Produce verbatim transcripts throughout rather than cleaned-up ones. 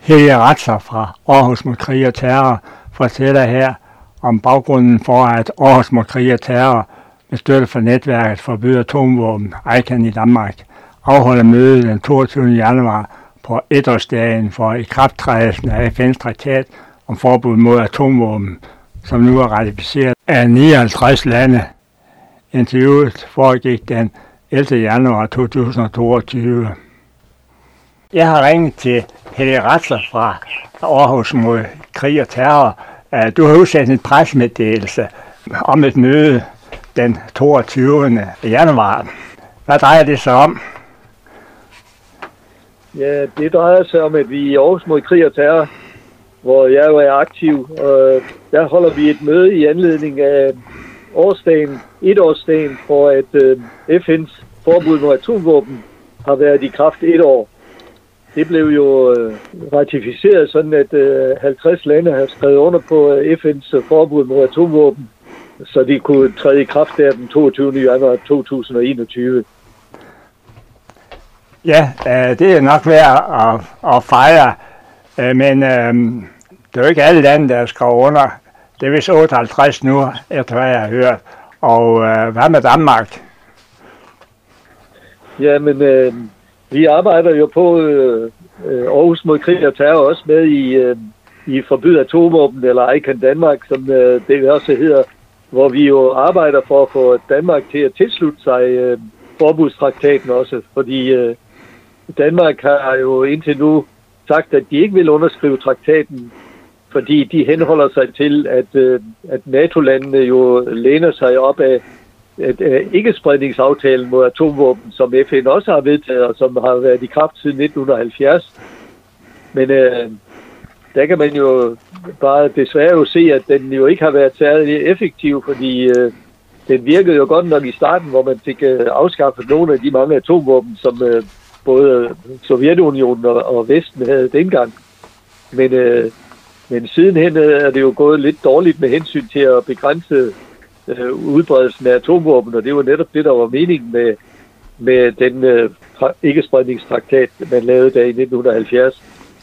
Helge Ratzler fra Aarhus mod krig og terror fortæller her om baggrunden for, at Aarhus mod krig og terror med støtte fra netværket forbyder atomvåben I C A N i Danmark afholder møde den toogtyvende januar på etårsdagen for ikrafttrædelsen af F N's traktat om forbud mod atomvåben, som nu er ratificeret af nioghalvtreds lande. Interviewet foregik den ellevte januar to tusind og toogtyve. Jeg har ringet til Helge Ratzler fra Aarhus mod krig og terror. Du har udsendt en pressemeddelelse om et møde den toogtyvende januar. Hvad drejer det sig om? Ja, det drejer sig om, at vi i Aarhus mod krig og terror, hvor jeg jo er aktiv, og der holder vi et møde i anledning af årsdagen, etårsdagen, for at F N's forbud mod atomvåben har været i kraft et år. Det blev jo ratificeret sådan, at halvtreds lande har skrevet under på F N's forbud mod atomvåben, så de kunne træde i kraft der den toogtyvende januar to tusind og enogtyve. Ja, det er nok værd at, at fejre, men det er jo ikke alle lande, der skrevet under. Det er vist otteoghalvtreds nu, efter hvad jeg har hørt. Og hvad med Danmark? Ja, men øh, vi arbejder jo på øh, Aarhus mod krig og terror også med i, øh, i forbud atomvåben, eller I C A N Danmark, som øh, det også hedder, hvor vi jo arbejder for at få Danmark til at tilslutte sig øh, forbudstraktaten også, fordi øh, Danmark har jo indtil nu sagt, at de ikke vil underskrive traktaten, fordi de henholder sig til, at, øh, at NATO-landene jo læner sig op af at, øh, ikke-spredningsaftalen mod atomvåben, som F N også har vedtaget, og som har været i kraft siden nitten halvfjerds. Men øh, der kan man jo bare desværre jo se, at den jo ikke har været særlig effektiv, fordi øh, den virkede jo godt nok i starten, hvor man fik øh, afskaffet nogle af de mange atomvåben, som øh, både Sovjetunionen og, og Vesten havde dengang. Men, øh, men sidenhen er det jo gået lidt dårligt med hensyn til at begrænse øh, udbredelsen af atomvåben, og det var netop det, der var meningen med, med den øh, ikke-spredningstraktat, man lavede der i nitten halvfjerds.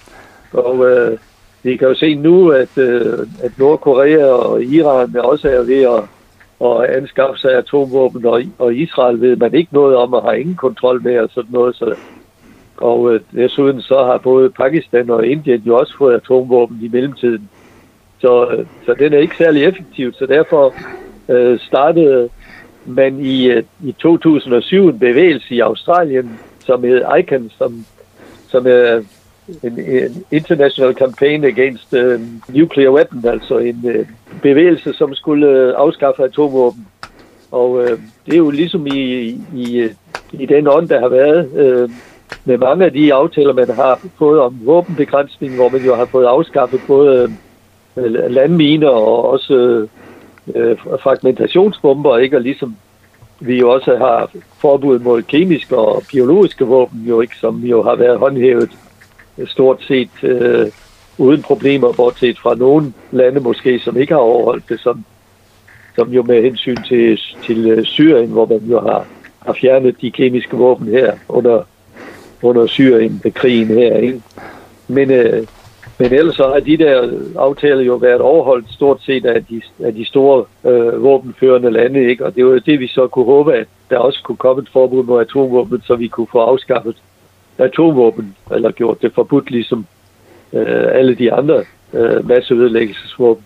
Og øh, vi kan jo se nu, at, øh, at Nordkorea og Iran også er ved at, at anskaffe sig atomvåben, og, og Israel ved man ikke noget om, og har ingen kontrol med og sådan noget. Så, og øh, desuden så har både Pakistan og Indien jo også fået atomvåben i mellemtiden. Så, øh, så den er ikke særlig effektiv, så derfor øh, startede man i, øh, i to tusind og syv en bevægelse i Australien, som hedder I C A N, som, som er en, en international campaign against uh, nuclear weapon, altså en uh, bevægelse, som skulle uh, afskaffe atomvåben. Og uh, det er jo ligesom i, i, i den ånd, der har været uh, med mange af de aftaler, man har fået om våbenbegrænsning, hvor man jo har fået afskaffet både uh, landminer og også uh, fragmentationsbomber, ikke? Og ligesom vi jo også har forbud mod kemiske og biologiske våben, jo ikke, som jo har været håndhævet stort set øh, uden problemer, bortset fra nogle lande måske, som ikke har overholdt det, som, som jo med hensyn til, til uh, Syrien, hvor man jo har, har fjernet de kemiske våben her under, under Syrien-krigen her, ikke? Men, øh, men ellers så har de der aftaler jo været overholdt stort set af de, af de store øh, våbenførende lande, ikke? Og det var det, vi så kunne håbe, at der også kunne komme et forbud mod atomvåben, så vi kunne få afskaffet atomvåben, eller gjort det forbudt ligesom øh, alle de andre øh, masseødelæggelsesvåben.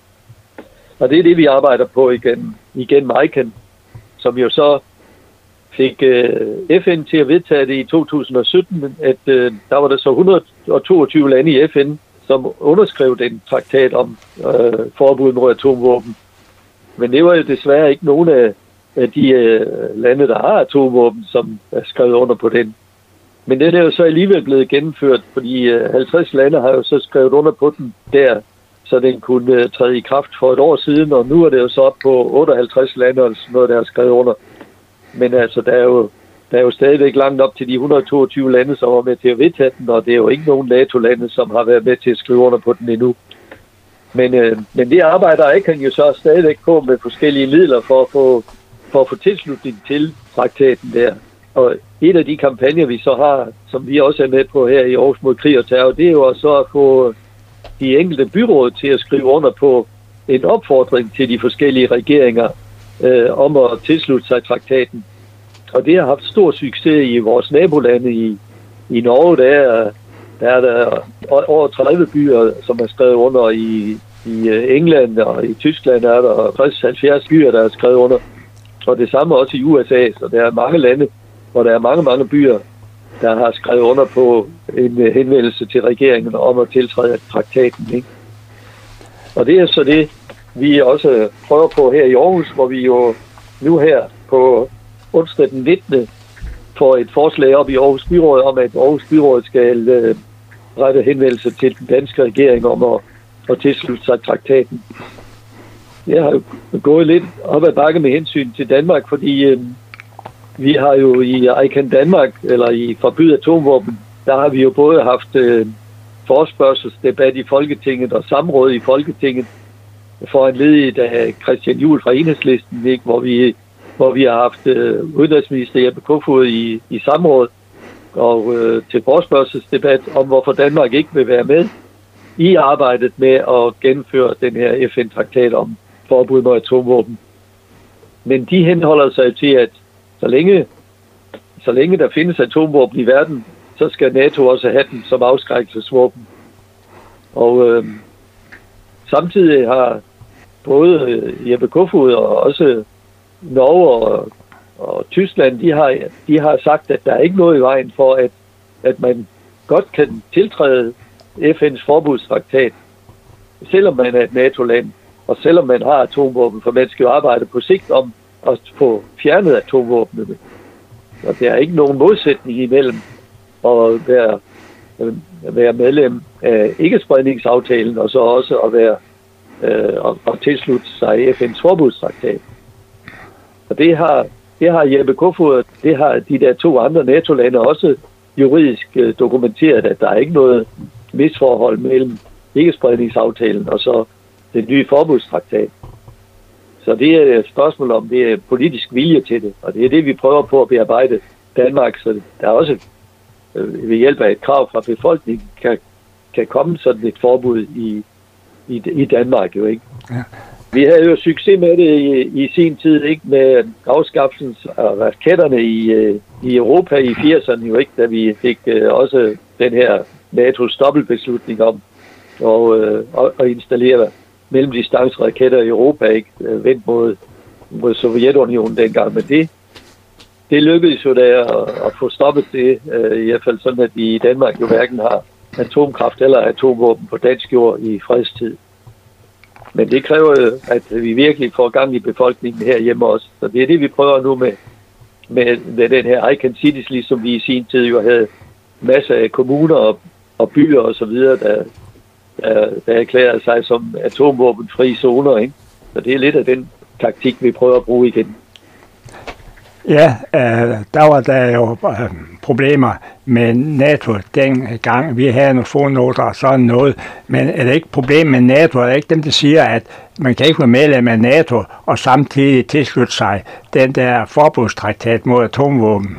Og det er det, vi arbejder på igen, igen med I C A N, som jo så fik øh, F N til at vedtage det i to tusind og sytten, at øh, der var der så et hundrede og toogtyve lande i F N, som underskrev den traktat om øh, forbud mod atomvåben. Men det var jo desværre ikke nogen af, af de øh, lande, der har atomvåben, som er skrevet under på den. Men det er jo så alligevel blevet gennemført, fordi halvtreds lande har jo så skrevet under på den der, så den kunne træde i kraft for et år siden, og nu er det jo så op på otteoghalvtreds lande, og sådan noget, der er skrevet under. Men altså, der er jo, der er jo stadigvæk langt op til de et hundrede og toogtyve lande, som var med til at vedtage den, og det er jo ikke nogen NATO-lande, som har været med til at skrive under på den endnu. Men, øh, men det arbejder I C A N jo så stadigvæk på med forskellige midler for at få, for at få tilslutning til traktaten der. Og et af de kampagner, vi så har, som vi også er med på her i Aarhus mod krig og terror, det er jo så at få de enkelte byråd til at skrive under på en opfordring til de forskellige regeringer øh, om at tilslutte sig traktaten. Og det har haft stor succes i vores nabolande. I, i Norge der er, der er der over tredive byer, som er skrevet under. I, i England og i Tyskland er der tres til halvfjerds byer, der er skrevet under. Og det samme også i U S A, så der er mange lande, hvor der er mange, mange byer, der har skrevet under på en henvendelse til regeringen om at tiltræde traktaten. Ikke? Og det er så det, vi også prøver på her i Aarhus, hvor vi jo nu her på onsdag den nittende får et forslag op i Aarhus Byråd om, at Aarhus Byråd skal øh, rette henvendelse til den danske regering om at, at tilslutte sig traktaten. Jeg har jo gået lidt op ad bakke med hensyn til Danmark, fordi øh, vi har jo i ICAN Danmark, eller i Forbyd Atomvåben, der har vi jo både haft øh, forespørgselsdebat i Folketinget og samråd i Folketinget foranlediget af Christian Juhl fra Enhedslisten, ikke? Hvor, vi, hvor vi har haft øh, udenrigsminister Jeppe Kofod i, i samråd og øh, til forespørgselsdebat om, hvorfor Danmark ikke vil være med i arbejdet med at gennemføre den her F N-traktat om forbud mod atomvåben. Men de henholder sig til, at så længe, så længe der findes atomvåben i verden, så skal NATO også have dem som afskrækkelsesvåben. Og øh, samtidig har både Jeppe Kofod og også Norge og, og Tyskland, de har, de har sagt, at der er ikke noget i vejen for, at, at man godt kan tiltræde F N's forbudstraktat, selvom man er et NATO-land, og selvom man har atomvåben, for man skal jo arbejde på sigt om at få fjernet atomvåbnene. Og der er ikke nogen modsætning imellem at være, at være medlem af ikke-spredningsaftalen, og så også at være øh, og, og tilslutte sig F N's forbudstraktat. Og det har, det har Jeppe Kofod, det har de der to andre NATO-lande også juridisk øh, dokumenteret, at der er ikke noget misforhold mellem ikke-spredningsaftalen og så den nye forbudstraktat. Så det er et spørgsmål om, det er politisk vilje til det, og det er det, vi prøver på at bearbejde Danmark, så der er også øh, ved hjælp af et krav fra befolkningen kan, kan komme sådan et forbud i, i, i Danmark jo, ikke? Ja. Vi havde jo succes med det i, i sin tid, ikke, med afskaffelsen af raketterne i, i Europa i firserne jo, ikke, da vi fik øh, også den her NATO's dobbeltbeslutning om og, øh, og, og installere mellemdistanceraketter i Europa, ikke, vendt mod, mod Sovjetunionen dengang, men det, det lykkedes jo der at, at få stoppet det, øh, i hvert fald sådan, at vi i Danmark jo hverken har atomkraft eller atomvåben på dansk jord i fredstid. Men det kræver jo, at vi virkelig får gang i befolkningen herhjemme også, så det er det, vi prøver nu med, med, med den her ICAN Cities, ligesom vi i sin tid jo havde masser af kommuner og, og byer og så videre, der Der, der erklærer sig som atomvåbenfri zoner, ikke? Så det er lidt af den taktik, vi prøver at bruge igen. Ja, øh, der var der jo øh, problemer med NATO dengang. Vi havde nogle fodnoter og sådan noget, men er det ikke problem med NATO? Er det ikke dem, der siger, at man kan ikke være medlem af NATO og samtidig tilslutte sig den der forbudstraktat mod atomvåben?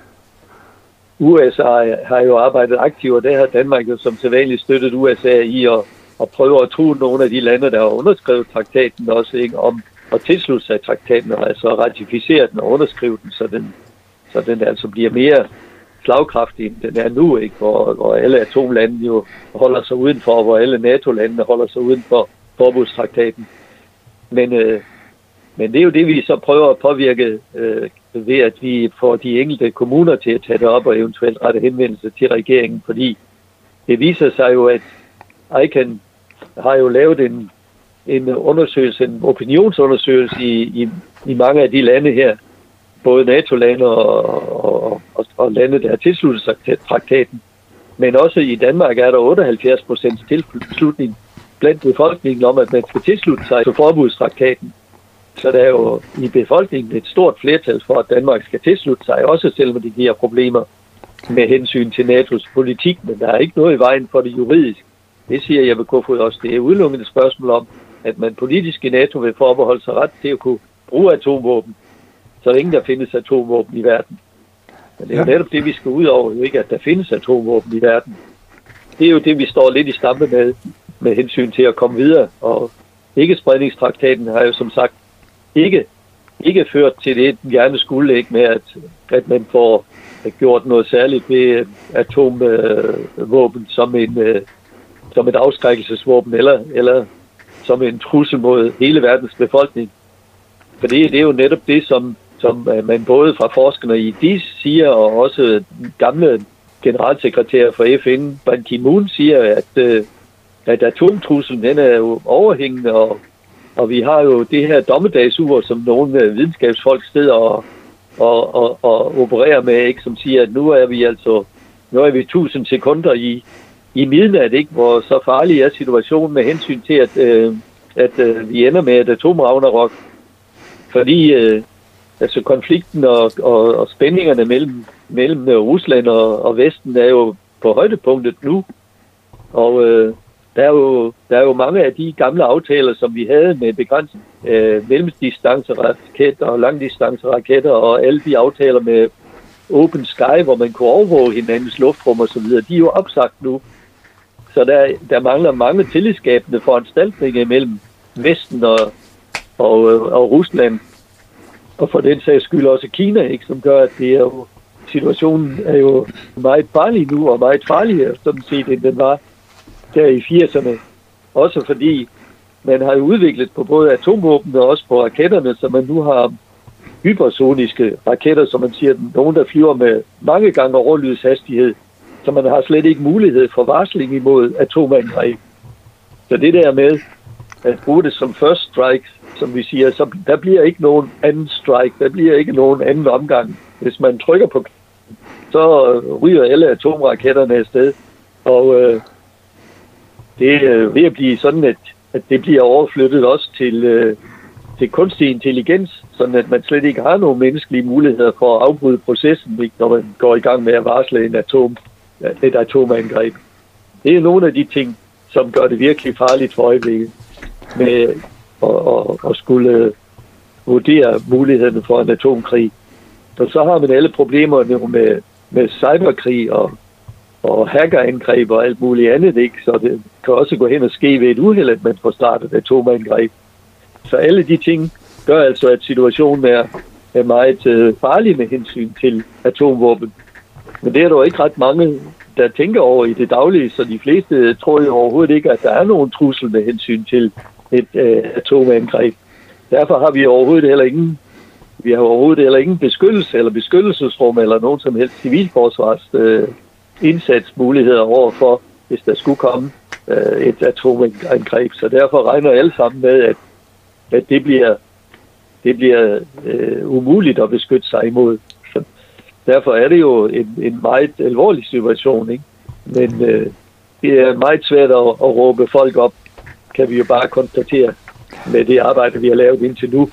U S A har jo arbejdet aktivt, og der har Danmark jo som sædvanligt støttet U S A i at, at prøve at true nogle af de lande, der har underskrevet traktaten også, ikke, om at tilslutte sig traktaten, og altså ratificere den og underskrive den, så den, så den altså bliver mere slagkraftig, end den er nu, ikke, hvor, hvor alle atomlande jo holder sig udenfor, hvor alle NATO-landene holder sig uden for forbudstraktaten. Men, øh, men det er jo det, vi så prøver at påvirke øh, ved, at vi får de enkelte kommuner til at tage det op og eventuelt rette henvendelse til regeringen, fordi det viser sig jo, at ICAN har jo lavet en, en undersøgelse, en opinionsundersøgelse i, i, i mange af de lande her, både NATO-lande og, og, og, og lande, der har tilsluttet sig til traktaten. Men også i Danmark er der otteoghalvfjerds procent tilslutning blandt befolkningen om, at man skal tilslutte sig til forbudstraktaten. Så der er jo i befolkningen et stort flertal for, at Danmark skal tilslutte sig, også selvom det giver problemer med hensyn til NATO's politik, men der er ikke noget i vejen for det juridisk. Det siger Jeppe Kofod også. Det er udelukkende et spørgsmål om, at man politisk i NATO vil forbeholde sig ret til at kunne bruge atomvåben, så længe der findes atomvåben i verden. Men det er jo netop det, vi skal ud over, jo ikke, at der findes atomvåben i verden. Det er jo det, vi står lidt i stampe med, med hensyn til at komme videre. Og ikke-spredningstraktaten har jo som sagt ikke, ikke ført til det, den gerne skulle, ikke med, at, at man får gjort noget særligt ved atomvåben som, en, som et afskrækkelsesvåben, eller, eller som en trussel mod hele verdens befolkning. For det, det er jo netop det, som, som man både fra forskerne i D I S siger, og også den gamle generalsekretær for F N, Ban Ki-moon, siger, at, at atomtruslen den er jo overhængende, og, og vi har jo det her dommedagsur, som nogle videnskabsfolk steder og, og, og, og opererer med, ikke, som siger, at nu er vi altså nu er vi tusind sekunder i, i midnat, ikke, hvor så farlig er situationen med hensyn til, at, øh, at øh, vi ender med et atomragnarok. Fordi øh, altså konflikten og, og, og spændingerne mellem, mellem Rusland og, og Vesten er jo på højdepunktet nu. Og øh, der, er jo, der er jo mange af de gamle aftaler, som vi havde med begrænset øh, mellemdistanceraketter og langdistanceraketter og alle de aftaler med Open Sky, hvor man kunne overvåge hinandens luftrum og så videre, de er jo opsagt nu. Så der, der mangler mange tillidsskabende foranstaltninger mellem Vesten og Og, og Rusland, og for den sags skyld også Kina, ikke, som gør, at det er jo, situationen er jo meget farlig nu, og meget farligere, sådan set, end den var der i firserne. Også fordi man har jo udviklet på både atomvåben og også på raketterne, så man nu har hypersoniske raketter, som man siger, nogen der flyver med mange gange overlydshastighed, så man har slet ikke mulighed for varsling imod atomangreb. Så det der med at bruge det som first strike, som vi siger, så der bliver ikke nogen anden strike, der bliver ikke nogen anden omgang. Hvis man trykker på, så ryger alle atomraketterne afsted. Og øh, det er ved at blive sådan, at, at det bliver overflyttet også til, øh, til kunstig intelligens, sådan at man slet ikke har nogen menneskelige muligheder for at afbryde processen, ikke, når man går i gang med at varsle en atom, et atomangreb. Det er nogle af de ting, som gør det virkelig farligt for øjeblikket med Og, og, og skulle vurdere mulighederne for en atomkrig. Og så har man alle problemerne med, med cyberkrig og, og hackerangreb og alt muligt andet, ikke? Så det kan også gå hen og ske ved et uheld, at man får startet atomangreb. Så alle de ting gør altså, at situationen er, er meget øh, farlig med hensyn til atomvåben. Men det er der ikke ret mange, der tænker over i det daglige, så de fleste tror jo overhovedet ikke, at der er nogen trussel med hensyn til et øh, atomangreb. Derfor har vi overhovedet heller ingen vi har overhovedet heller ingen beskyttelse eller beskyttelsesrum eller nogen som helst civilforsvars øh, indsatsmuligheder overfor, hvis der skulle komme øh, et atomangreb. Så derfor regner alle sammen med, at, at det bliver det bliver øh, umuligt at beskytte sig imod. Så derfor er det jo en, en meget alvorlig situation, ikke? Men øh, det er meget svært at, at råbe folk op, kan vi jo bare konstatere med det arbejde, vi har lavet indtil nu.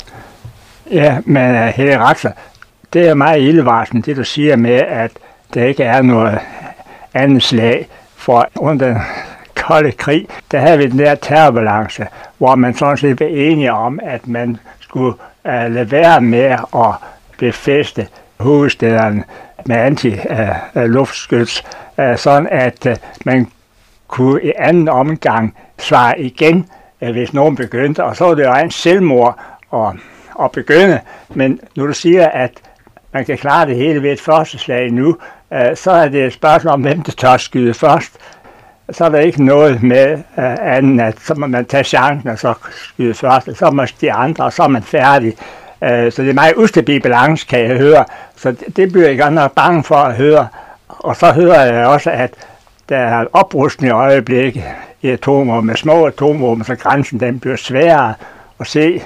Ja, men Helge Raxer, det er meget ildevarslende, det du siger med, at der ikke er noget andet slag. For under den kolde krig, der havde vi den der terrorbalance, hvor man sådan set var enige om, at man skulle uh, lade være med at befæste hovedstederne med anti-luftskyts, uh, uh, sådan at uh, man kunne i anden omgang svare igen, uh, hvis nogen begyndte. Og så var det jo en selvmord at, at begynde. Men nu du siger, at man kan klare det hele ved et første slag nu, uh, så er det et spørgsmål om, hvem der tør skyde først. Så er der ikke noget med uh, anden, at så må man tage chancen og så skyde først, og så må de andre, og så er man færdig. Uh, så det er meget ustabil balance, kan jeg høre. Så det, det bliver jeg godt nok bange for at høre. Og så hører jeg også, at der er oprustning i øjeblikket i atomvåben, med små atomvåben, så grænsen den bliver sværere at se.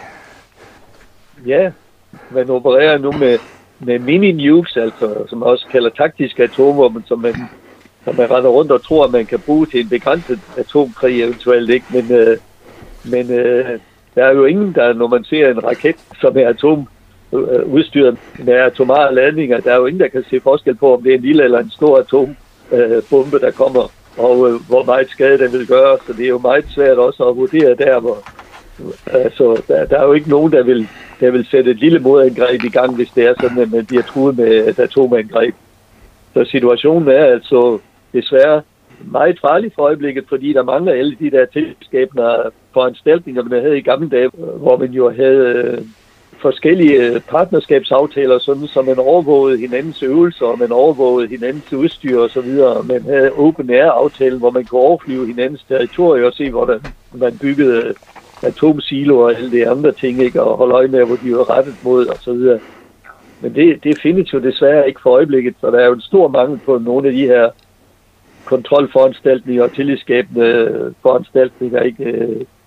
Ja, man opererer nu med, med mini-nukes, altså, som også kalder taktiske atomvåben, som man, som man render rundt og tror, at man kan bruge til en begrænset atomkrig eventuelt, ikke? Men, øh, men øh, der er jo ingen, der, når man ser en raket, som er atom, øh, udstyret med atomare ladninger, der er jo ingen, der kan se forskel på, om det er en lille eller en stor atombombe, øh, der kommer, og øh, hvor meget skade den vil gøre. Så det er jo meget svært også at vurdere der, hvor, Altså, der, der er jo ikke nogen, der vil, der vil sætte et lille modangreb i gang, hvis det er sådan, at man bliver truet med et atomangreb. Så situationen er altså desværre meget farlig for øjeblikket, fordi der mangler alle de der tilskabende foranstaltninger, man havde i gamle dage, hvor man jo havde forskellige partnerskabsaftaler, sådan, så man overvågede hinandens øvelser, og man overvågede hinandens udstyr og så videre. Man havde open air-aftalen, hvor man kunne overflyve hinandens territorier og se, hvordan man byggede atomsiloer og alle de andre ting, ikke? Og holde øje med, hvor de var rettet mod og så videre. Men det, det findes jo desværre ikke for øjeblikket, så der er jo en stor mangel på nogle af de her kontrolforanstaltninger og tillidsskabende foranstaltninger, ikke?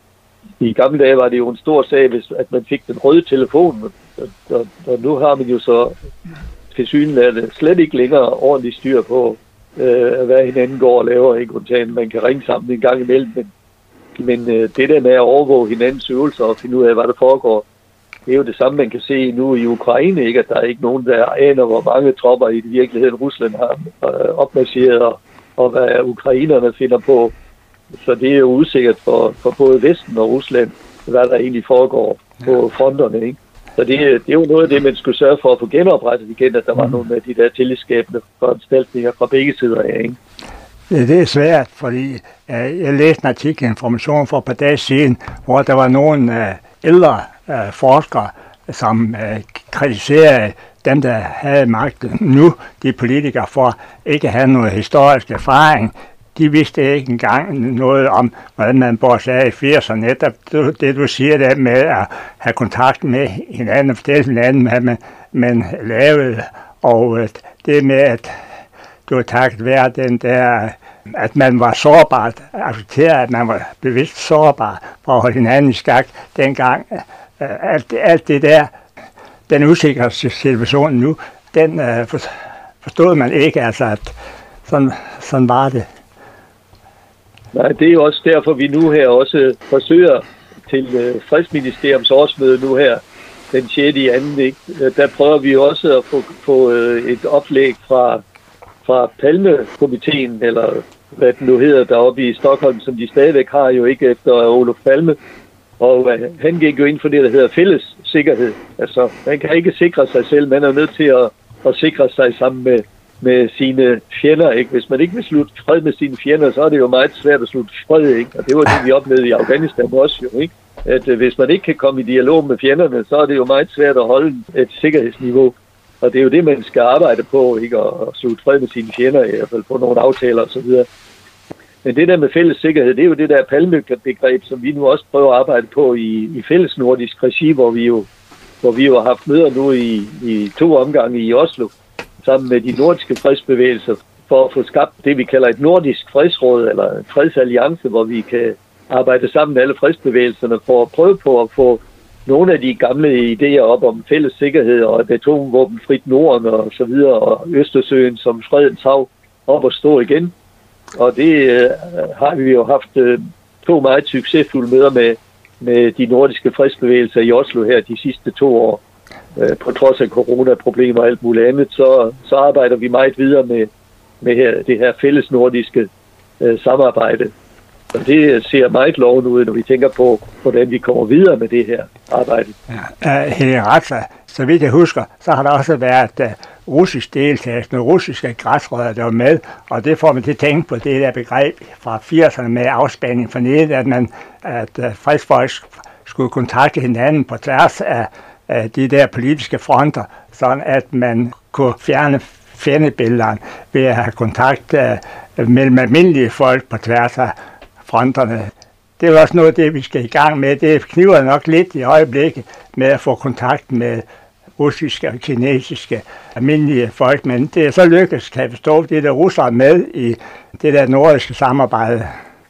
I gamle dage var det jo en stor sag, hvis at man fik den røde telefon, og, og, og nu har man jo så tilsyneladende slet ikke længere ordentligt styr på, øh, hvad hinanden går og laver, ikke? Undtagen man kan ringe sammen en gang imellem, men, men øh, det der med at overvåge hinandens øvelser og finde ud af, hvad der foregår, det er jo det samme, man kan se nu i Ukraine, ikke? At der er ikke nogen, der aner, hvor mange tropper i virkeligheden Rusland har øh, opmarcheret, og, og hvad ukrainerne finder på. Så det er jo usikkert for, for både Vesten og Rusland, hvad der egentlig foregår på fronterne, ikke? Så det, det er jo noget af det, man skulle sørge for at få genoprettet igen, at der var nogle af de der tillidsskabende foranstaltninger fra begge sider af, ikke? Det er svært, fordi jeg læste en artikel i Information for et par dage siden, hvor der var nogle ældre forskere, som kritiserede dem, der havde magten nu, de politikere, for ikke at have noget historisk erfaring. De vidste ikke engang noget om, hvordan man bor sig i firserne. Netop det, du siger der med at have kontakt med hinanden og fortælle hinanden, hvad man, man lavede. Og det med, at du har takket være den der, at man var sårbart, accepteret, at man var bevidst sårbar for at holde hinanden i skak dengang. Alt, alt det der, den usikre situation nu, den forstod man ikke, altså at sådan, sådan var det. Nej, det er jo også derfor, vi nu her også forsøger til øh, Fredsministeriums årsmøde nu her, den sjette i anden, ikke? Der prøver vi også at få, få øh, et oplæg fra, fra Palme-komiteen, eller hvad den nu hedder, deroppe i Stockholm, som de stadigvæk har jo ikke efter Olof Palme. Og øh, han gik jo ind for det, der hedder fælles sikkerhed. Altså, man kan ikke sikre sig selv, man er nødt til at, at sikre sig sammen med med sine fjender, ikke? Hvis man ikke vil slutte fred med sine fjender, så er det jo meget svært at slutte fred, ikke? Og det var det, vi oplevede i Afghanistan også jo, ikke? At øh, hvis man ikke kan komme i dialog med fjenderne, så er det jo meget svært at holde et sikkerhedsniveau. Og det er jo det, man skal arbejde på, ikke? At, at slutte fred med sine fjender, i hvert fald på nogle aftaler og så videre. Men det der med fælles sikkerhed, det er jo det der Palme-begreb, som vi nu også prøver at arbejde på i, i fælles nordisk regi, hvor vi jo, hvor vi jo har haft møder nu i, i to omgange i Oslo, sammen med de nordiske fredsbevægelser, for at få skabt det, vi kalder et nordisk fredsråd, eller en fredsalliance, hvor vi kan arbejde sammen med alle fredsbevægelserne for at prøve på at få nogle af de gamle idéer op om fælles sikkerhed og et atomvåbenfrit Norden og så videre, og Østersøen som fredens hav op og stå igen. Og det øh, har vi jo haft øh, to meget succesfulde møder med, med de nordiske fredsbevægelser i Oslo her de sidste to år. På trods af coronaproblemer og alt muligt andet, så, så arbejder vi meget videre med, med her, det her fælles nordiske øh, samarbejde. Og det ser meget lovende ud, når vi tænker på, hvordan vi kommer videre med det her arbejde. Ja, Helge Ratzler, så vidt jeg husker, så har der også været uh, russisk deltagelse, nogle russiske græsrødder, der var med, og det får man til at tænke på det der begreb fra firserne med afspænding for nede, at, man, at uh, fredsfolk skulle kontakte hinanden på tværs af de der politiske fronter, sådan at man kunne fjerne fjendebillederne ved at have kontakt uh, mellem almindelige folk på tværs af fronterne. Det er også noget af det, vi skal i gang med. Det kniver nok lidt i øjeblikket med at få kontakt med russiske og kinesiske almindelige folk, men det er så lykkedes, kan jeg forstå, det der russere med i det der nordiske samarbejde.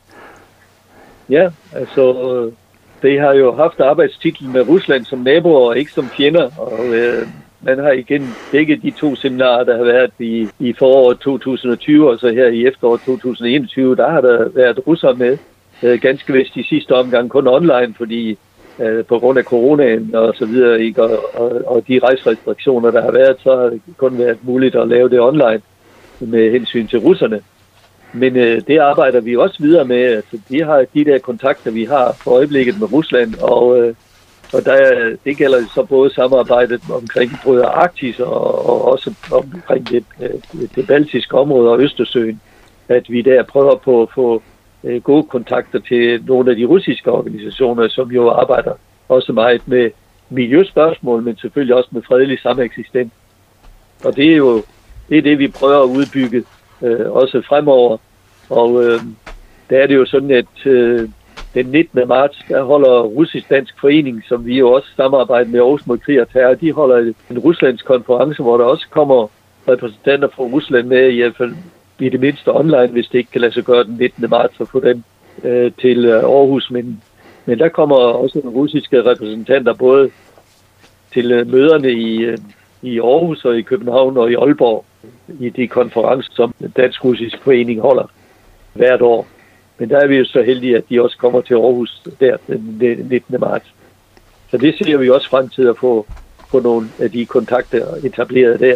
Ja, altså det har jo haft arbejdstitlen med Rusland som naboer og ikke som fjender, og øh, man har igen begge de to seminarer, der har været i, i foråret to tusind og tyve, og så her i efteråret to tusind og enogtyve, der har der været russere med, øh, ganske vist i sidste omgang kun online, fordi øh, på grund af coronaen og så videre, ikke, og, og, og de rejserestriktioner, der har været, så har det kun været muligt at lave det online med hensyn til russerne. Men øh, det arbejder vi også videre med. Altså, de har de der kontakter, vi har for øjeblikket med Rusland, og, øh, og der, det gælder så både samarbejdet omkring både Arktis og, og også omkring det, det baltiske område og Østersøen, at vi der prøver på at få øh, gode kontakter til nogle af de russiske organisationer, som jo arbejder også meget med miljøspørgsmål, men selvfølgelig også med fredelig sameksistens. Og det er jo det, er det vi prøver at udbygge øh, også fremover. Og øh, der er det jo sådan, at øh, den nittende marts, der holder Russisk-Dansk Forening, som vi jo også samarbejder med Aarhus mod krig og terror, de holder en Ruslands konference, hvor der også kommer repræsentanter fra Rusland med, i hvert fald i det mindste online, hvis det ikke kan lade sig gøre den nittende marts at få den øh, til øh, Aarhus. Men, men der kommer også nogle russiske repræsentanter både til øh, møderne i, øh, i Aarhus og i København og i Aalborg i de konferencer, som Dansk-Russisk Forening holder hvert år. Men der er vi jo så heldige, at de også kommer til Aarhus der den nittende marts. Så det ser vi også frem til at få, få nogle af de kontakter etableret der.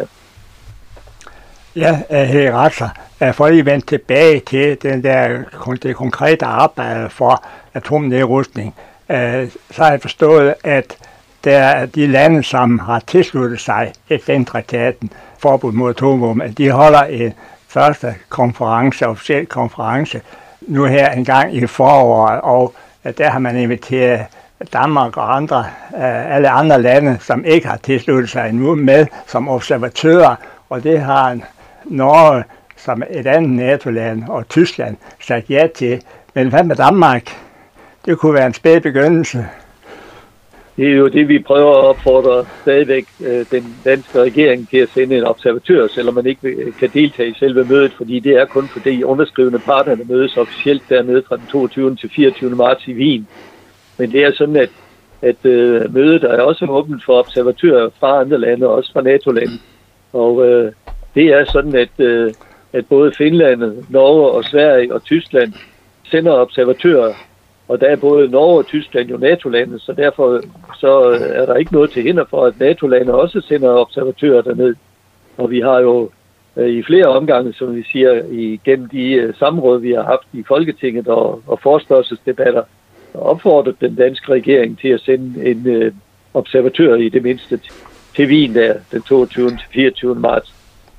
Ja, Helge Ratzer, for at I vende tilbage til den der, det konkrete arbejde for atomnedrustning, så har jeg forstået, at der de lande, som har tilsluttet sig F N-traktaten, forbud mod atomvåben, de holder en første konference, officiel konference, nu her en gang i foråret, og der har man inviteret Danmark og andre, alle andre lande, som ikke har tilsluttet sig endnu, med som observatører, og det har Norge som et andet NATO-land og Tyskland sagt ja til. Men hvad med Danmark? Det kunne være en spæd begyndelse. Det er jo det, vi prøver at opfordre stadigvæk øh, den danske regering til at sende en observatør, selvom man ikke kan deltage i selve mødet, fordi det er kun fordi underskrivende parterne mødes officielt dernede fra den toogtyvende til fireogtyvende marts i Wien. Men det er sådan, at, at øh, mødet er også åbent for observatører fra andre lande, også fra NATO-lande. Og øh, det er sådan, at, øh, at både Finland, Norge og Sverige og Tyskland sender observatører. Og der er både Norge og Tyskland jo NATO-lande, så derfor så er der ikke noget til hinder for, at NATO-lande også sender observatører derned. Og vi har jo øh, i flere omgange, som vi siger, igennem de øh, samråd, vi har haft i Folketinget og, og forespørgselsdebatter, opfordret den danske regering til at sende en øh, observatør i det mindste til, til Wien der, den toogtyvende til fireogtyvende marts.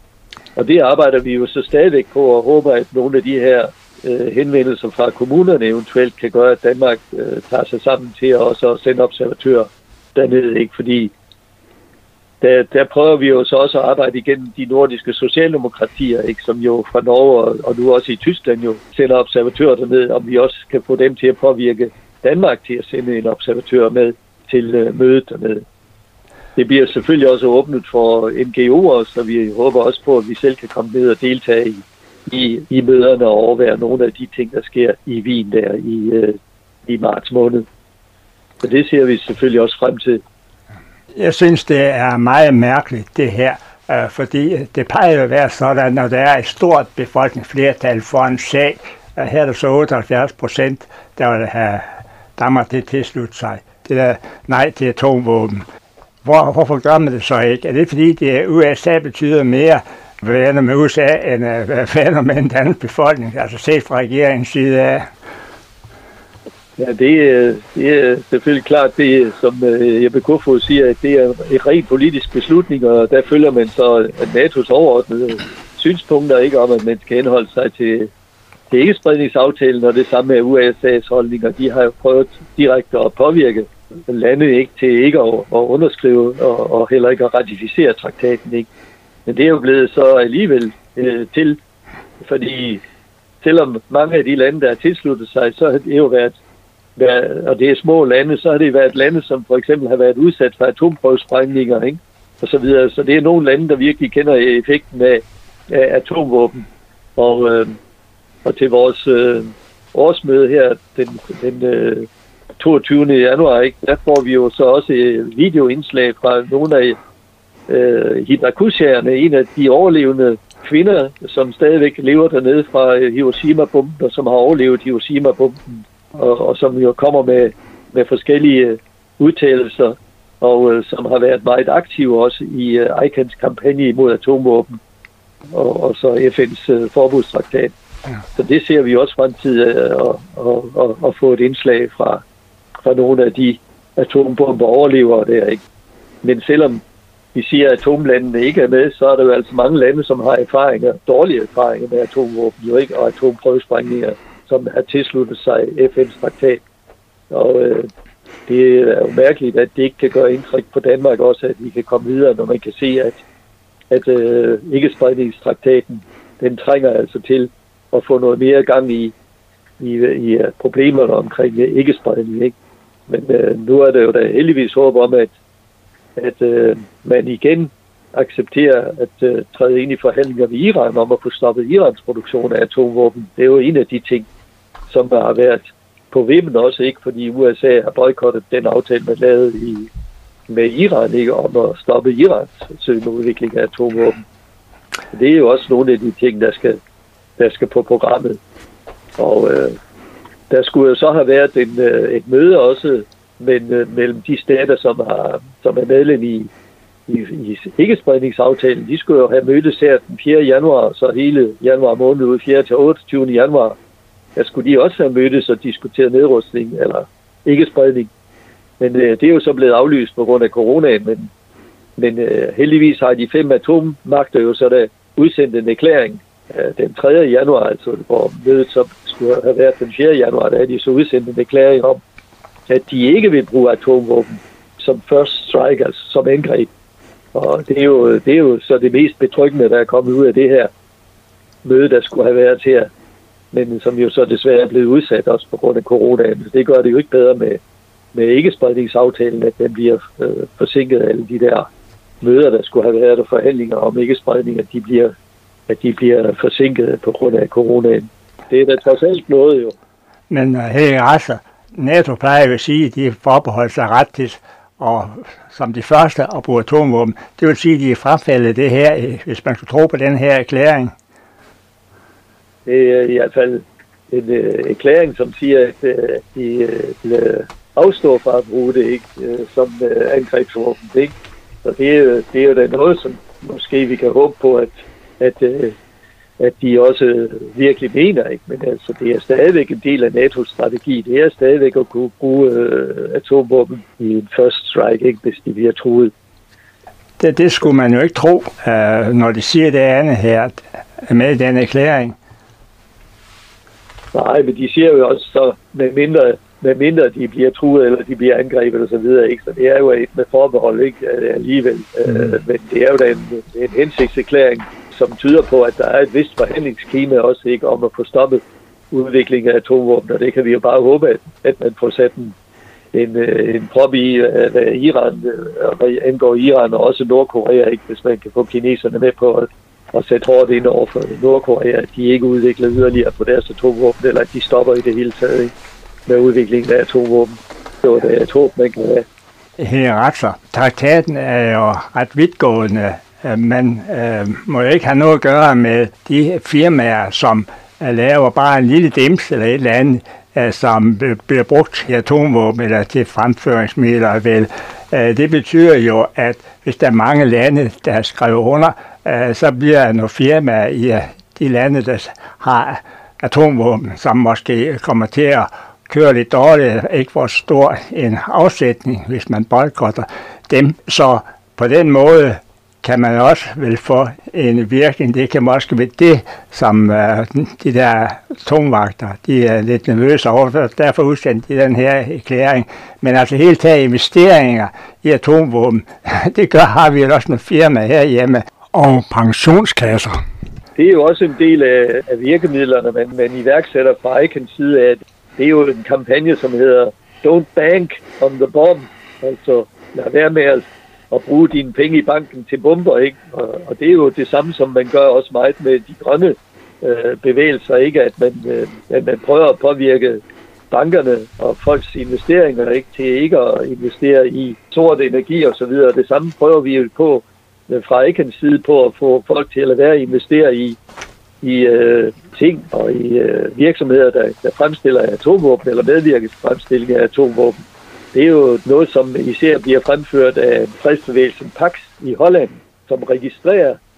Og det arbejder vi jo så stadigvæk på og håber, at nogle af de her øh, henvendelser fra kommunerne eventuelt kan gøre, at Danmark øh, tager sig sammen til at også sende observatører dernede. Ikke? Fordi der, der prøver vi jo så også at arbejde igennem de nordiske socialdemokratier, ikke? Som jo fra Norge og, og nu også i Tyskland jo sender observatører dernede, om vi også kan få dem til at påvirke Danmark til at sende en observatør med til øh, mødet dernede. Det bliver selvfølgelig også åbnet for N G O'er, så vi håber også på, at vi selv kan komme ned og deltage i, i, i møderne og overvære nogle af de ting, der sker i Wien der i, øh, i marts måned. Så det ser vi selvfølgelig også frem til. Jeg synes, det er meget mærkeligt, det her, øh, fordi det plejer at være sådan, når der er et stort befolkningsflertal for en sag. Øh, her er der så otteoghalvfjerds procent, der vil have Danmark til at tilslutte sig. Det er nej til atomvåben. Hvor, hvorfor gør man det så ikke? Er det fordi, det U S A betyder mere venner med U S A, end uh, venner med en dansk befolkning, altså set fra regeringens side af? Ja, det, det er selvfølgelig klart, det som Jeppe Kofod siger, at det er en rent politisk beslutning, og der følger man så N A T O's overordnede synspunkter, ikke om, at man skal henholde sig til, til ikke-spredningsaftalen, og det samme med U S A's holdninger. De har jo prøvet direkte at påvirke landet ikke til ikke at, at underskrive og, og heller ikke at ratificere traktaten. Ikke? Men det er jo blevet så alligevel øh, til, fordi selvom mange af de lande, der har tilsluttet sig, så har det jo været, været, og det er små lande, så har det været lande, som for eksempel har været udsat for atomprøvesprængninger, ikke? Og så videre. Så det er nogle lande, der virkelig kender effekten af, af atomvåben. Og, øh, og til vores øh, årsmøde her, den, den øh, toogtyvende januar, ikke? Der får vi jo så også et videoindslag fra nogle af øh, Hibakushierne, en af de overlevende kvinder, som stadigvæk lever dernede fra Hiroshima-bomben, og som har overlevet Hiroshima-bomben, og, og som jo kommer med, med forskellige udtalelser, og øh, som har været meget aktive også i øh, I C A N's kampagne imod atomvåben, og, og så F N's øh, forbudstraktat. Ja. Så det ser vi også fremtid at, at, at, at få et indslag fra, fra nogle af de atombomber overlever der, ikke? Men selvom vi siger, at atomlandene ikke er med, så er der jo altså mange lande, som har erfaringer, dårlige erfaringer med atomvåben, jo ikke, og atomprøvesprængninger, som har tilsluttet sig F N's traktat. Og øh, det er jo mærkeligt, at det ikke kan gøre indtryk på Danmark også, at vi kan komme videre, når man kan se, at, at øh, ikke-spredningstraktaten, den trænger altså til at få noget mere gang i, i, i problemerne omkring ikke-spredning, ikke? Men øh, nu er der jo da heldigvis håb om, at, at øh, man igen accepterer at øh, træde ind i forhandlinger med Iran om at få stoppet Irans produktion af atomvåben. Det er jo en af de ting, som har været på vippen også, ikke, fordi U S A har boykottet den aftale, man lavede i, med Iran, ikke, om at stoppe Irans søgende udvikling af atomvåben. Det er jo også nogle af de ting, der skal, der skal på programmet. Og øh, der skulle jo så have været en, øh, et møde også men, øh, mellem de stater, som, har, som er medlem i, i, i ikke-spredningsaftalen. De skulle jo have mødtes her den fjerde januar, så hele januar måned ud, fjerde til otteogtyvende januar. Der skulle de også have mødtes og diskuteret nedrustning eller ikke-spredning. Men øh, det er jo så blevet aflyst på grund af coronaen, men, men øh, heldigvis har de fem atommagter jo så der udsendt en erklæring øh, den tredje januar, altså hvor mødet så skulle have været den fjerde januar, der er de så udsendt en erklæring om, at de ikke vil bruge atomvåben som first strike, altså som angreb. Og det er jo, det er jo så det mest betryggende, der er kommet ud af det her møde, der skulle have været her, men som jo så desværre er blevet udsat også på grund af coronaen. Det gør det jo ikke bedre med, med ikke-spredningsaftalen, at den bliver øh, forsinket af alle de der møder, der skulle have været, og forhandlinger om ikke-spredning, at de bliver, at de bliver forsinket på grund af coronaen. Det er da trods alt noget jo. Men uh, Helge Rasser, NATO plejer jo at sige, at de forbeholder sig ret til, og som de første at bruge atomvåben. Det vil sige, at de er frafaldet det her, hvis man skulle tro på den her erklæring. Det er i hvert fald en øh, erklæring, som siger, at øh, de øh, afstår fra at bruge det ikke øh, som øh, angrebsvåben. Ikke? Så det er, jo, det er jo da noget, som måske vi kan håbe på, at, at, øh, at de også virkelig mener. Ikke? Men altså, det er stadigvæk en del af N A T O's strategi. Det er stadigvæk at kunne bruge øh, atomvåben i en first strike, ikke, hvis de bliver truet. Det, det skulle man jo ikke tro, øh, når de siger det andet her med den erklæring. Nej, men de siger jo også, så med mindre, med mindre de bliver truet, eller de bliver angrebet og så videre, ikke? Så det er jo et med forbehold, ikke? Alligevel. Mm. Øh, men det er jo da en, en hensigtserklæring, som tyder på, at der er et vist forhandlingsklima også, ikke? Om at få stoppet udviklingen af atomvåben, og det kan vi jo bare håbe, at, at man får sat en, en, en prop i, hvad Iran, hvad angår Iran og også Nordkorea, ikke? Hvis man kan få kineserne med på at og sætte hårdt ind over for Nordkorea, at de ikke udvikler yderligere på deres atomvåben, eller at de stopper i det hele taget, ikke, med udviklingen af atomvåben. Det var det, jeg tror, man kan have. Helge Rasser, traktaten er jo ret vidtgående. Man øh, må jo ikke have noget at gøre med de firmaer, som laver bare en lille dims eller et eller andet, øh, som bliver brugt til atomvåben eller til fremføringsmidler. Vel. Øh, det betyder jo, at hvis der er mange lande, der har skrevet under, så bliver nogle firmaer i de lande, der har atomvåben, som måske kommer til at køre lidt dårligt, ikke hvor stor en afsætning, hvis man boykotter dem. Så på den måde kan man også vel få en virkning. Det kan måske være det, som de der atomvagter, de er lidt nervøse over. Derfor udsendte de den her erklæring. Men altså helt taget investeringer i atomvåben, det gør, har vi jo også nogle firmaer herhjemme. Og pensionskasser. Det er jo også en del af, af virkemidlerne, man, man iværksætter fra I C A N's side af. Det er jo en kampagne, som hedder Don't Bank on the Bomb. Altså, lad være med at, at bruge dine penge i banken til bomber, ikke? Og, og det er jo det samme, som man gør også meget med de grønne øh, bevægelser, ikke? At man, øh, at man prøver at påvirke bankerne og folks investeringer, ikke? Til ikke at investere i sort energi og så videre. Det samme prøver vi jo på fra I C A N's side på at få folk til at lade være at investere i, i øh, ting og i øh, virksomheder, der, der fremstiller atomvåben eller medvirker til fremstilling af atomvåben. Det er jo noget, som især bliver fremført af fredsbevægelsen Pax i Holland, som registrerer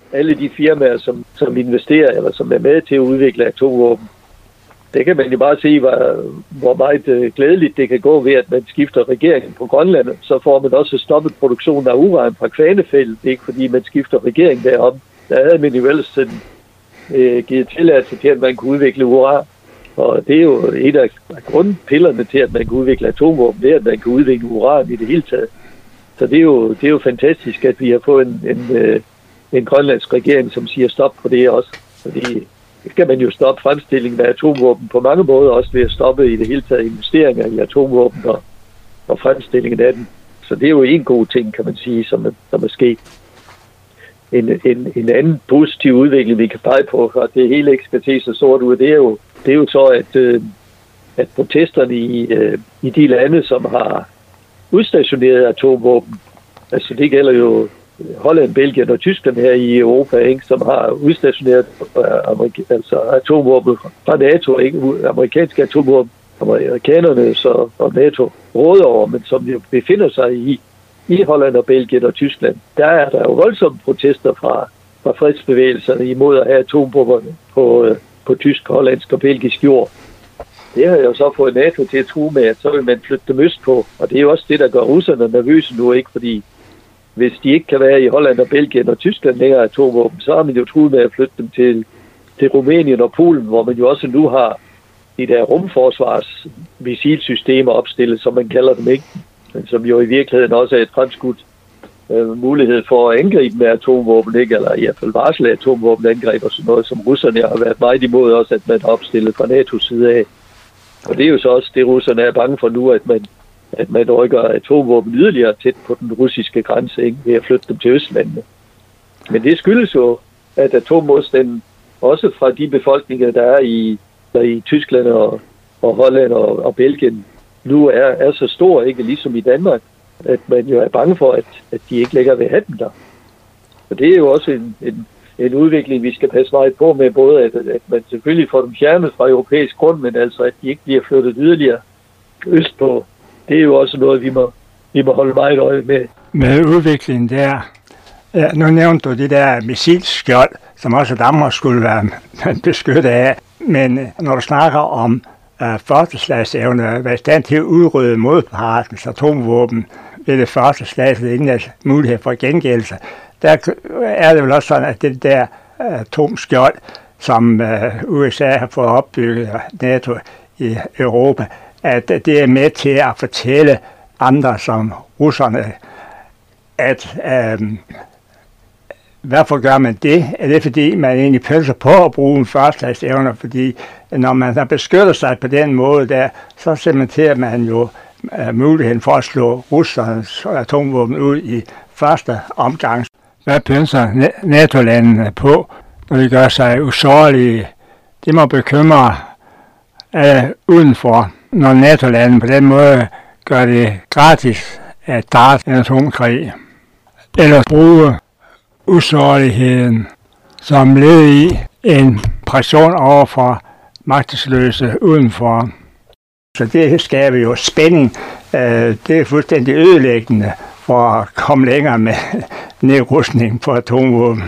alle de firmaer, som, som investerer eller som er med til at udvikle atomvåben. Det kan man jo bare se, hvor, hvor meget øh, glædeligt det kan gå ved, at man skifter regeringen på Grønland. Så får man også stoppet produktionen af uran fra Kvanefjeld. Det er ikke fordi, man skifter regering derom. Der havde man jo ellers øh, givet tilladelse til, at man kunne udvikle uran. Og det er jo et af grundpillerne til, at man kan udvikle atomvåben, det er, at man kan udvikle uran i det hele taget. Så det er jo, det er jo fantastisk, at vi har fået en, en, en, en grønlandsk regering, som siger stop på det også. Fordi det skal man jo stoppe fremstillingen af atomvåben på mange måder, også ved at stoppe i det hele taget investeringer i atomvåben og, og fremstillingen af den. Så det er jo en god ting, kan man sige, som, som er sket. En, en, en anden positiv udvikling, vi kan pege på, og det hele ikke skal se så sort ud, det er jo, det er jo så, at, øh, at protesterne i, øh, i de lande, som har udstationeret atomvåben, altså det gælder jo Holland, Belgien og Tyskland her i Europa, ikke, som har udstationeret amerika- altså atomvåben fra NATO, ikke amerikanske atomvåben, amerikanerne så, og NATO råder over, men som jo befinder sig i, i Holland og Belgien og Tyskland. Der er der jo voldsomme protester fra, fra fredsbevægelserne imod at have atombomber på, på tysk, hollandsk og belgisk jord. Det har jo så fået NATO til at true med, at så vil man flytte dem øst på, og det er jo også det, der gør russerne nervøse nu, ikke, fordi hvis de ikke kan være i Holland og Belgien og Tyskland længere atomvåben, så har man jo truet med at flytte dem til, til Rumænien og Polen, hvor man jo også nu har de der rumforsvarsmissilsystemer opstillet, som man kalder dem, ikke? Men som jo i virkeligheden også er et fremskudt øh, mulighed for at angribe med atomvåben, ikke? Eller i hvert fald varsle atomvåbenangreb og sådan noget, som russerne har været meget imod også, at man har opstillet fra NATO's side af. Og det er jo så også det, russerne er bange for nu, at man at man rykker atomvåben yderligere tæt på den russiske grænse, ikke, ved at flytte dem til Østlandene. Men det skyldes jo, at atommodstanden også fra de befolkninger, der er i, der i Tyskland og, og Holland og, og Belgien, nu er, er så stor, ikke ligesom i Danmark, at man jo er bange for, at, at de ikke længere vil have dem der. Og det er jo også en, en, en udvikling, vi skal passe meget på med, både at, at man selvfølgelig får dem fjernet fra europæisk grund, men altså at de ikke bliver flyttet yderligere østpå. Det er jo også noget, vi må, vi må holde meget øje med. Med udviklingen der, ja, nu nævnte du det der missilskjold, som også Danmark skulle være beskyttet af. Men når du snakker om uh, førsteslagsevne, være i stand til at udrydde modpartens atomvåben ved det første slag, så det ingen er mulighed for gengældelse, der er det vel også sådan, at det der uh, atomskjold, som uh, U S A har fået opbygget, NATO i Europa, at det er med til at fortælle andre som russerne, at øh, hvorfor gør man det? Er det fordi, man egentlig pølser på at bruge en førsteslagsevner? Fordi når man har beskyttet sig på den måde der, så cementerer man jo øh, muligheden for at slå russernes atomvåben ud i første omgang. Hvad pønser NATO-landene på, når de gør sig usårlige? Det må bekymre øh, udenfor, når NATO-landene på den måde gør det gratis at starte en atomkrig, eller bruge usårligheden som led i en pression over for magtesløse udenfor. Så det skaber jo spænding. Det er fuldstændig ødelæggende for at komme længere med nedrustning på atomvåben.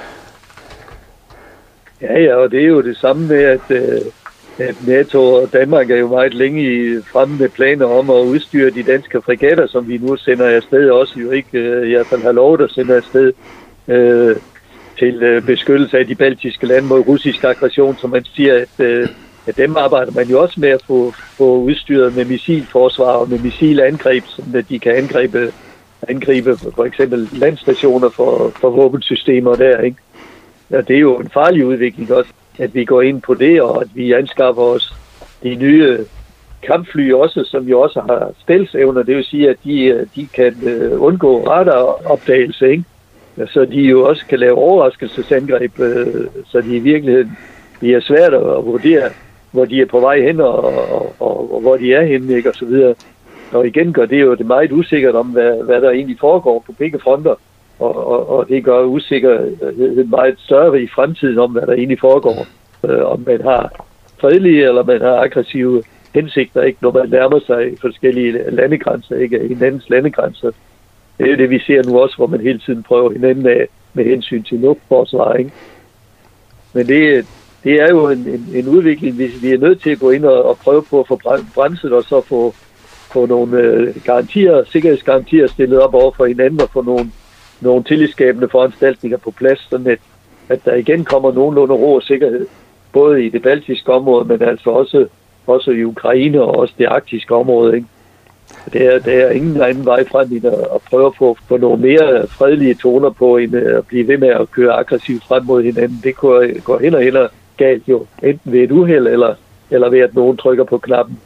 Ja, ja, og det er jo det samme med, at at NATO og Danmark er jo meget længe fremme med planer om at udstyre de danske fregatter, som vi nu sender afsted, også jo ikke øh, i hvert fald har lovet at sende afsted øh, til øh, beskyttelse af de baltiske lande mod russisk aggression, som man siger, at, øh, at dem arbejder man jo også med at få, få udstyret med missilforsvar og med missilangreb, så de kan angribe, angribe for eksempel landstationer for, for våbensystemer der, ikke? Og det er jo en farlig udvikling også, at vi går ind på det, og at vi anskaffer os de nye kampfly også, som jo også har stealth-evner. Det vil sige, at de, de kan undgå radaropdagelse, ikke? Så de jo også kan lave overraskelsesangreb, så de i virkeligheden bliver svært at vurdere, hvor de er på vej hen, og, og, og, og hvor de er henne, ikke? Og så videre. Og igen gør det jo det meget usikkert om, hvad, hvad der egentlig foregår på begge fronter. Og, og, og det gør usikkerheden meget større i fremtiden om, hvad der egentlig foregår. Øh, om man har fredelige eller man har aggressive hensigter, ikke, når man nærmer sig forskellige landegrænser, ikke, hinandens landegrænser. Det er jo det, vi ser nu også, hvor man hele tiden prøver hinanden af med hensyn til luftforsvar, ikke? Men det, det er jo en, en, en udvikling, hvis vi er nødt til at gå ind og, og prøve på at få bremset og så få, få nogle øh, garantier, sikkerhedsgarantier stillet op over for hinanden og få nogle, nogle tillidsskabende foranstaltninger på plads, sådan at, at der igen kommer nogenlunde ro og sikkerhed, både i det baltiske område, men altså også, også i Ukraine og også det arktiske område, ikke? Det er, det er ingen anden vej frem end at prøve at få, få nogle mere fredelige toner på, end at blive ved med at køre aggressivt frem mod hinanden. Det går, går hen og hen og galt jo, enten ved et uheld, eller, eller ved at nogen trykker på knappen.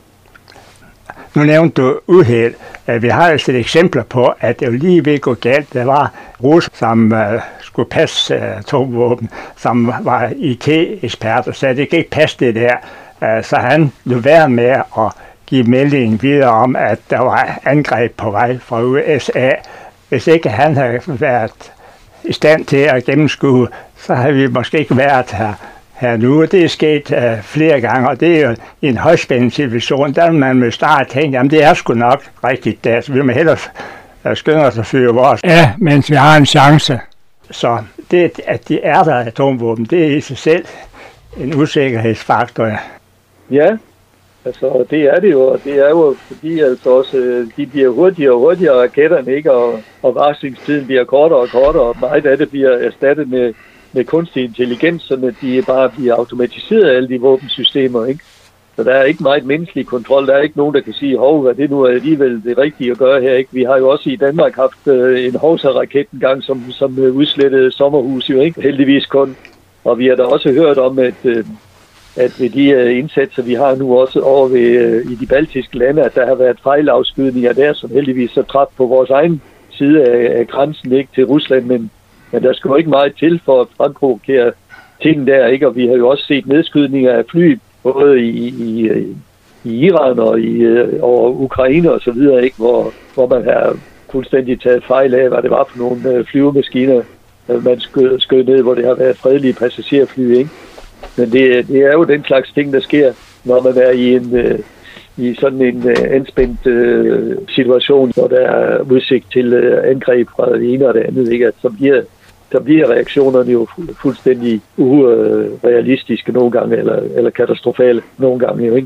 Nu nævnte du uheld. Vi har altså et eksempler på, at det jo lige ved at gå galt. Der var Rus, som uh, skulle passe uh, atomvåben, som var I T-ekspert, og sagde, at det kan ikke passe det der. Uh, så han løb være med at give meldingen videre om, at der var angreb på vej fra U S A. Hvis ikke han havde været i stand til at gennemskue, så havde vi måske ikke været her, her nu. Det er sket uh, flere gange, og det er jo i en højspændende situation. Der vil man med start tænke, jamen det er sgu nok rigtigt der, så vi må hellere uh, skynde os at fyre vores. Ja, mens vi har en chance. Så det, at de er der atomvåben, det er i sig selv en usikkerhedsfaktor. Ja. Altså, det er det jo, og det er jo, fordi altså også, de bliver hurtigere og hurtigere, raketterne, ikke, og, og varslingstiden bliver kortere og kortere, og meget af det bliver erstattet med, med kunstig intelligens, så de bare bliver automatiseret af alle de våbensystemer, ikke? Så der er ikke meget menneskelig kontrol, der er ikke nogen, der kan sige, hov, hvad det nu er alligevel det rigtige at gøre her, ikke? Vi har jo også i Danmark haft øh, en Hovsa-raket engang, som, som udslettede sommerhus, jo, ikke? Heldigvis kun. Og vi har da også hørt om, at øh, at ved de uh, indsatser, vi har nu også over ved, uh, i de baltiske lande, at der har været fejlafskydninger der, som heldigvis så træt på vores egen side af, af grænsen, ikke til Rusland, men, men der skal jo ikke meget til for at fremprovokere ting der, ikke? Og vi har jo også set nedskydninger af fly, både i, i, i Iran og i uh, over Ukraine og så videre, ikke? Hvor, hvor man har fuldstændig taget fejl af, hvad det var for nogle uh, flyvemaskiner, uh, man skød, skød ned, hvor det har været fredelige passagerfly, ikke? Men det, det er jo den slags ting, der sker, når man er i en øh, i sådan en øh, anspændt øh, situation, hvor der er udsigt til øh, angreb fra det ene og det andet, ikke? At så bliver, så bliver reaktionerne jo fu- fuldstændig urealistiske nogle gange, eller, eller katastrofale nogle gange, jo, ikke?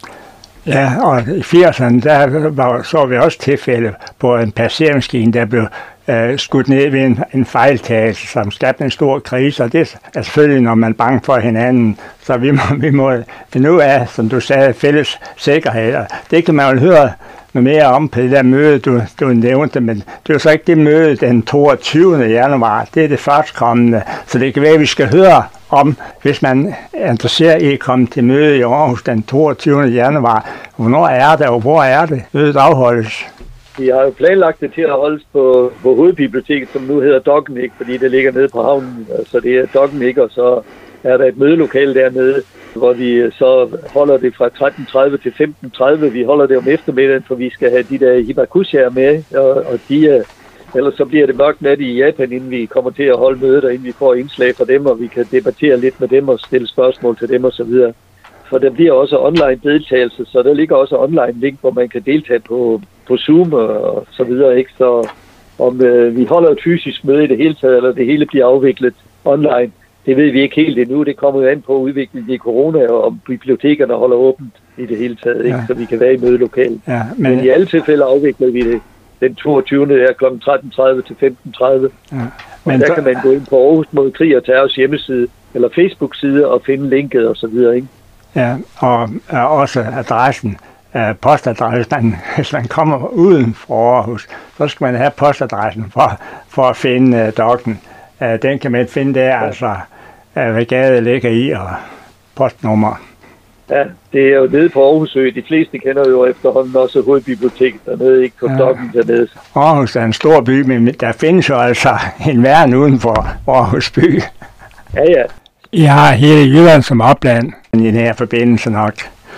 Ja, og i firserne, der var, så vi også tilfælde på en passagermaskine, der blev øh, skudt ned ved en, en fejltagelse, som skabte en stor krise, og det er selvfølgelig, når man er bange for hinanden, så vi må, vi må finde ud af, som du sagde, fælles sikkerhed. Og det kan man jo høre noget mere om på det der møde, du, du nævnte, men det er så ikke det møde den toogtyvende januar, det er det førstkommende, så det kan være, at vi skal høre om, hvis man er interesseret i at komme til møde i Aarhus den toogtyvende januar. Hvornår er det, og hvor er det, mødet afholdes? Vi har jo planlagt det til at holdes på, på hovedbiblioteket, som nu hedder Dokkenik, fordi det ligger nede på havnen. Så det er Dokkenik, og så er der et mødelokale dernede, hvor vi så holder det fra tretten tredive til femten tredive. Vi holder det om eftermiddagen, for vi skal have de der hibakushier med, og, og de ellers så bliver det mørkt nat i Japan, inden vi kommer til at holde mødet, og inden vi får indslag fra dem, og vi kan debattere lidt med dem og stille spørgsmål til dem osv. For der bliver også online deltagelse, så der ligger også online link, hvor man kan deltage på, på Zoom og så videre, ikke? Så om øh, vi holder et fysisk møde i det hele taget, eller det hele bliver afviklet online, det ved vi ikke helt endnu. Det kommer jo an på udviklingen i corona, og om bibliotekerne holder åbent i det hele taget, ikke? Ja. Så vi kan være i mødelokalet. Ja, men... men i alle tilfælde afvikler vi det den toogtyvende er klokken tretten tredive til femten tredive. Ja, men der så... kan man gå ind på Aarhus mod Krig og Terrors hjemmeside, eller Facebook-side, og finde linket og så videre, ikke? Ja, og uh, også adressen, uh, postadressen, hvis man kommer uden for Aarhus, så skal man have postadressen for, for at finde uh, dokken. Uh, den kan man finde der, ja. Altså, uh, hvad gade ligger i, og postnummer. Ja, det er jo nede på Aarhus Ø. De fleste kender jo efterhånden også hovedbiblioteket dernede, ikke på ja. Dokken dernede. Aarhus er en stor by, men der findes jo altså en verden uden for Aarhus by. Ja, ja. I har hele Jylland som opland i den her forbindelse nok.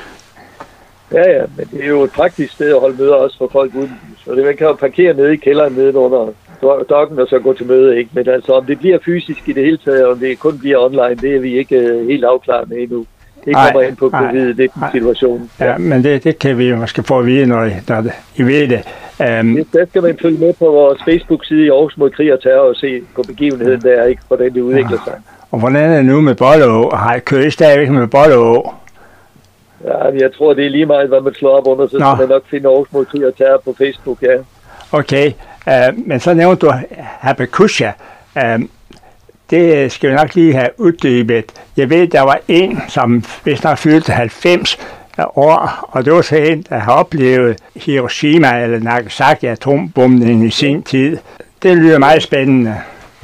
Ja, ja, men det er jo et praktisk sted at holde møder også for folk uden. Så det, man kan jo parkere nede i kælderen nede under Dokken og så gå til møde, ikke? Men altså, om det bliver fysisk i det hele taget, og om det kun bliver online, det er vi ikke uh, helt afklaret med endnu. Det kommer ej, ind på covid nitten-situationen. Ja, ja, men det, det kan vi måske få at vide, når, når I ved det. Um, det, der skal man følge med på vores Facebook-side i Aarhus mod krig og terror og se på begivenheden der, ikke, hvordan det udvikler sig. Og hvordan er det nu med Bolleå? Har I kørt stadigvæk med Bolleå? Ja, jeg tror, det er lige meget, hvad man slår op under, så Nå. skal man nok finde Aarhus mod krig og terror på Facebook, ja. Okay, uh, men så nævnte du Habakusha. Uh, det skal vi nok lige have uddybet. Jeg ved, der var en, som vist nok fyldte halvfems år, og det var så en, der har oplevet Hiroshima eller Nagasaki atombomben i sin tid. Det lyder meget spændende.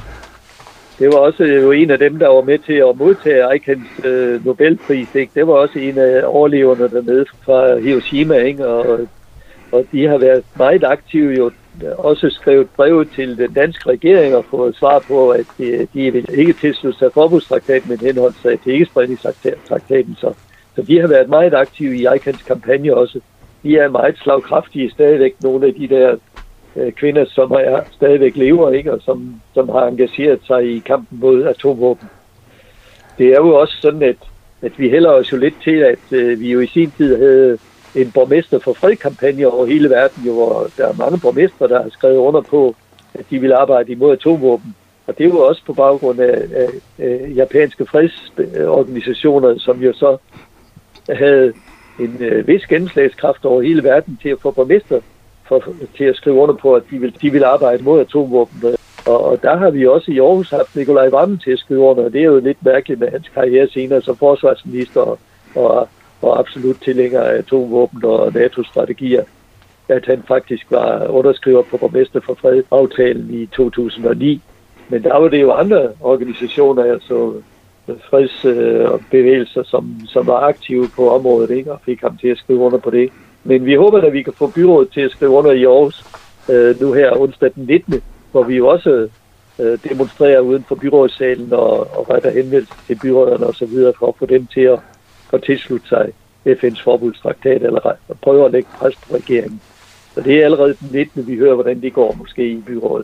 Det var også jo en af dem, der var med til at modtage Eikens øh, Nobelpris, ikke? Det var også en af overleverne dernede fra Hiroshima, ikke? Og, og de har været meget aktive, jo også skrevet breve til den danske regering og fået svar på, at de, de vil ikke tilslutte sig forbudstraktaten, men henholde sig til ikke-spredningstraktaten. Så, så de har været meget aktive i Eikens kampagne også. De er meget slagkraftige stadigvæk, nogle af de der øh, kvinder, som er stadigvæk lever, ikke? Og som, som har engageret sig i kampen mod atomvåben. Det er jo også sådan, at, at vi hælder os jo lidt til, at øh, vi jo i sin tid havde en borgmester for fredkampagne over hele verden, jo, hvor der er mange borgmestre, der har skrevet under på, at de vil arbejde imod atomvåben. Og det er jo også på baggrund af, af, af japanske fredsorganisationer, som jo så havde en øh, vis gennemslagskraft over hele verden til at få borgmester for, til at skrive under på, at de vil, de vil arbejde mod atomvåben. Og, og der har vi også i Aarhus haft Nikolaj Wammen til at skrive under, og det er jo lidt mærkeligt med hans karriere senere som forsvarsminister og, og og absolut tilhænger af atomvåben og NATO-strategier, at han faktisk var underskriver på borgmester for fred-aftalen i to tusind og ni. Men der var det jo andre organisationer, altså fredsbevægelser, som, som var aktive på området, ikke? Og fik ham til at skrive under på det. Men vi håber, at vi kan få byrådet til at skrive under i Aarhus øh, nu her onsdag den nittende, hvor vi jo også øh, demonstrerer uden for byrådssalen og, og retter henvendelse til byråderne og så videre for at få dem til at og tilslutte sig F N's forbudstraktat eller prøve at lægge pres på regeringen. Så det er allerede den nittende vi hører, hvordan det går måske i byrådet.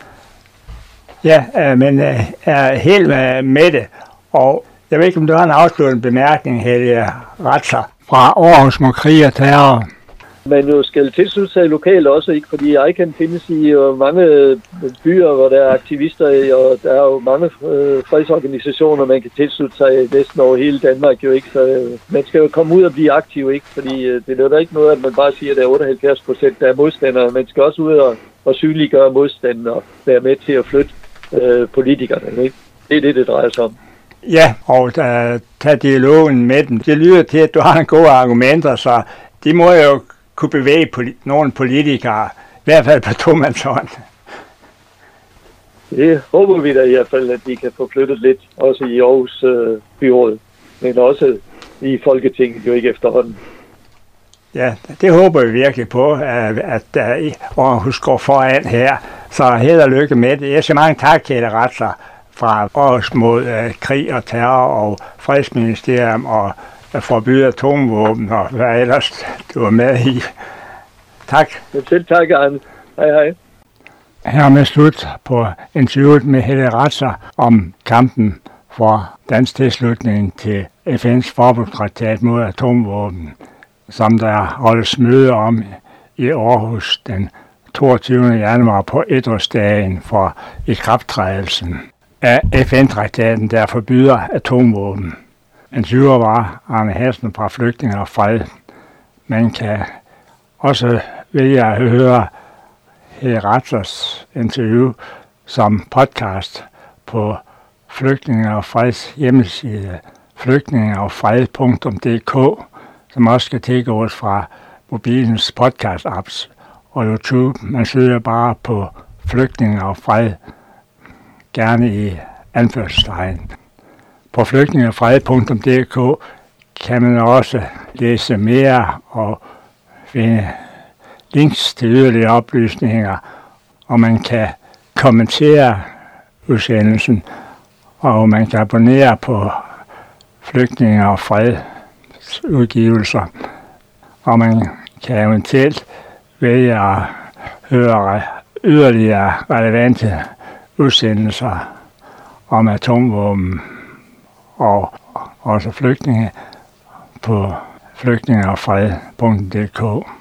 Ja, øh, men øh, er helt med, med det. Og jeg ved ikke, om du har en afsluttende bemærkning, Helge Ratzer, fra Aarhus mod krig og terror. Man jo skal tilslutte sig lokalt også, ikke? Fordi Eiken findes i jo mange byer, hvor der er aktivister, og der er jo mange øh, fredsorganisationer, man kan tilslutte sig næsten over hele Danmark jo, ikke? Så øh, man skal jo komme ud og blive aktiv, ikke? Fordi øh, det er jo ikke noget, at man bare siger, at der er otteoghalvfjerds procent, der er modstandere. Man skal også ud og, og synliggøre modstanden og være med til at flytte øh, politikerne, ikke? Det er det, det drejer sig om. Ja, og uh, tage dialogen med dem. Det lyder til, at du har en gode argumenter, så de må jo kunne bevæge poli- nogle politikere, i hvert fald på tomandshånd. Det håber vi da i hvert fald, at de kan få flyttet lidt, også i Aarhus øh, byråd, men også i Folketinget jo ikke efterhånden. Ja, det håber vi virkelig på, at, at, at Aarhus går foran her. Så held og lykke med det. Jeg siger mange tak, Helge Ratzer, fra Aarhus mod uh, krig og terror og fredsministerium og at forbyde atomvåben og hvad ellers du var med i. Tak. Selv tak, Arne. Hej, hej. Her med slut på interviewet med Helge Ratzer om kampen for dansk tilslutning til F N's forbudstraktat mod atomvåben, som der holdes møde om i Aarhus den toogtyvende januar på etårsdagen for ikrafttrædelsen af F N-traktaten, der forbyder atomvåben. Interviewer var Arne Hassen fra Flygtninge og Fred. Man kan også vælge at høre Helge Ratzers interview som podcast på Flygtninge og Freds hjemmeside flygtningeogfred punktum d k, som også skal tilgås fra mobilens podcast-apps og YouTube. Man søger bare på Flygtninge og Fred, gerne i anførselstegn. På flygtningeogfred punktum d k kan man også læse mere og finde links til yderligere oplysninger, og man kan kommentere udsendelsen, og man kan abonnere på Flygtninge og Freds udgivelser, og man kan eventuelt vælge at høre yderligere relevante udsendelser om atomvåben og også flygtninge på flygtningeogfred punktum d k.